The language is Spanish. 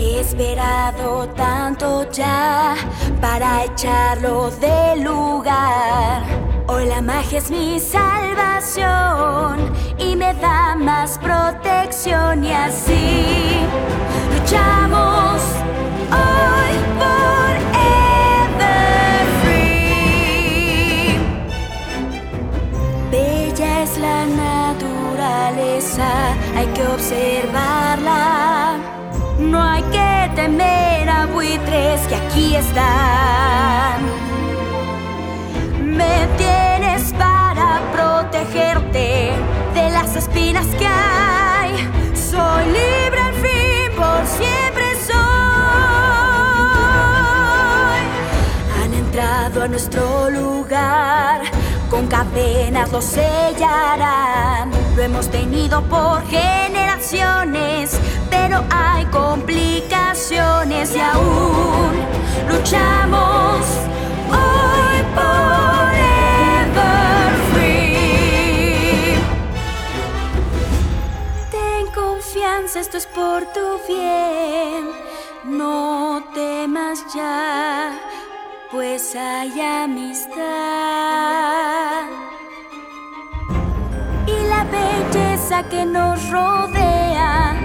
He esperado tanto ya para echarlo del lugar. Hoy la magia es mi salvación y me da más protección, y así luchamos hoy por Everfree. Bella es la naturaleza, hay que observarla. No hay que temer a buitres que aquí están. Me tienes para protegerte de las espinas que hay. Soy libre al fin, por siempre soy. Han entrado a nuestro lugar, con cadenas lo sellarán. Lo hemos tenido por generaciones, pero hay complicaciones y aún luchamos hoy por Everfree. Ten confianza, esto es por tu bien. No temas ya, pues hay amistad. Y la belleza que nos rodea